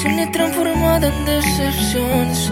ilusiones transformadas en decepciones.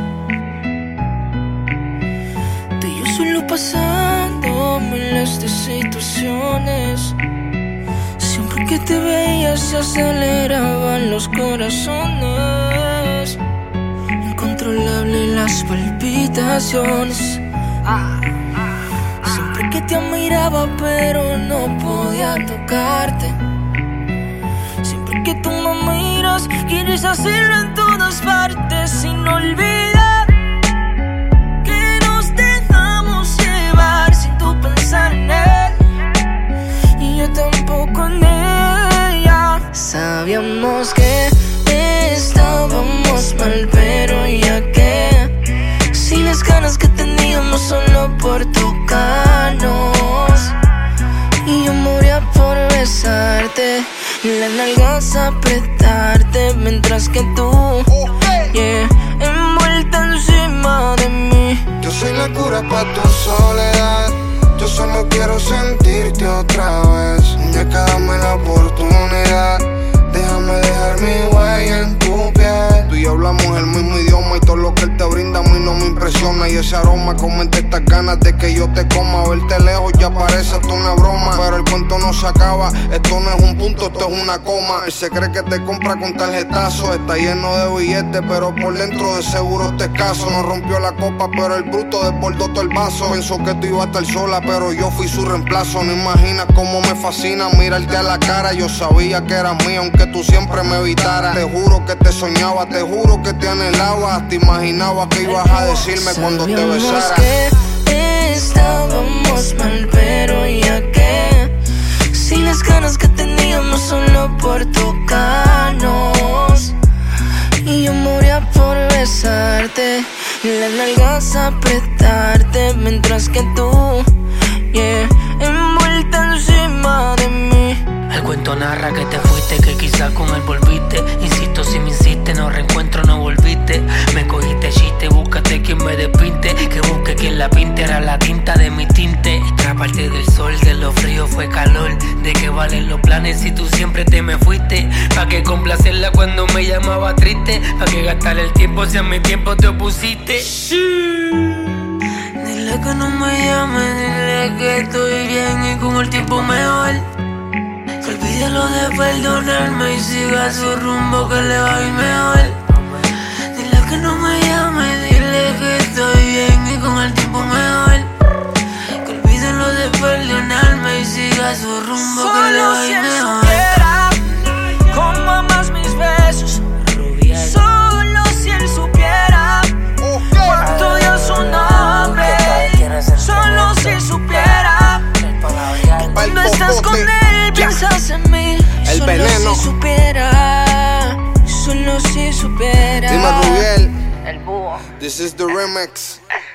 Tú y yo solo pasando miles de situaciones. Siempre que te veía se aceleraban los corazones. Incontrolable las palpitaciones. Siempre que te miraba pero no podía tocarte. Siempre que tú me miras quieres hacerlo en todas partes. Sin olvidar que nos dejamos llevar sin tú pensar en él y yo tampoco en ella. Sabíamos que estábamos mal, pero ya que sin las ganas que teníamos solo por tocarnos. Y yo moría por besarte, las nalgas apretarte, mientras que tú, envuelta encima de mí. Yo soy la cura pa' tu soledad. Yo solo quiero sentirte otra vez. Muñeca, dame la oportunidad. Déjame dejar mi huella en tu piel. Tú y yo hablamos el mismo idioma y todo lo que él te brinda a mí no me impresiona. Y ese aroma comenta estas ganas de que yo te coma. Verte lejos ya parece hasta una broma, pero el cuento no se acaba. Esto no es un punto, esto es una coma. Él se cree que te compra con tarjetazo. Está lleno de billetes, pero por dentro de seguro está escaso. No rompió la copa, pero el bruto desbordó todo el vaso. Pensó que tú ibas a estar sola, pero yo fui su reemplazo. No imaginas cómo me fascina mirarte a la cara. Yo sabía que eras mía, aunque tú siempre me evitaras. Te juro que te soñaba, te juro que te anhelaba. Te imaginaba que ibas a decirme cuando te besara. Sabíamos que estábamos mal, pero ya que sin las ganas que teníamos solo por tocarnos. Y yo moría por besarte, las nalgas apretarte, mientras que tú, envuelta encima de mí. El cuento narra que te fuiste, que quizás con él volviste. Insisto, si me insiste, no reencuentro, no volviste. Me cogiste chiste, búscate quien me despinte. Que busque quien la pinte, era la tinta de mi tinte. Otra parte del sol, de lo frío fue calor. ¿De qué valen los planes si tú siempre te me fuiste? ¿Pa' qué complacerla cuando me llamaba triste? ¿Pa' qué gastar el tiempo si a mi tiempo te opusiste? Dile que no me llame, dile que estoy bien y con el tiempo mejor. Que olvide lo de perdonarme y siga su rumbo, que le va a ir mejor. Dile que no me llame, dile que estoy bien y con el tiempo mejor. Que olvide lo de perdonarme y siga su rumbo, que le va a ir mejor. Cómo amas mis besos, solo si él supiera cuánto dio su nombre, solo si supiera que cuando estás con él piensas en mí. El Solo veneno. si supiera, solo si supiera. Dime, Rubiel. El búho. This is the remix.